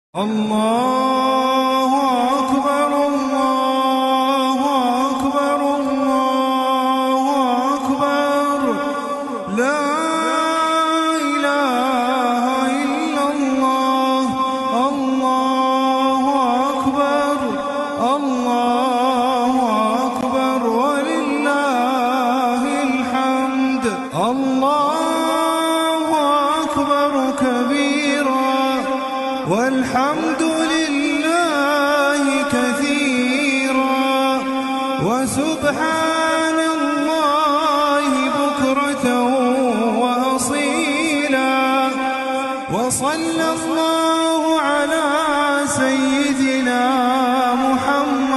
الله أكبر الله أكبر الله أكبر لا إله إلا الله الله أكبر الله أكبر ولله الحمد الله أكبر كبيرا والحمد لله كثيرا وسبحان الله بكرة وأصيلا وصلى الله على سيدنا محمد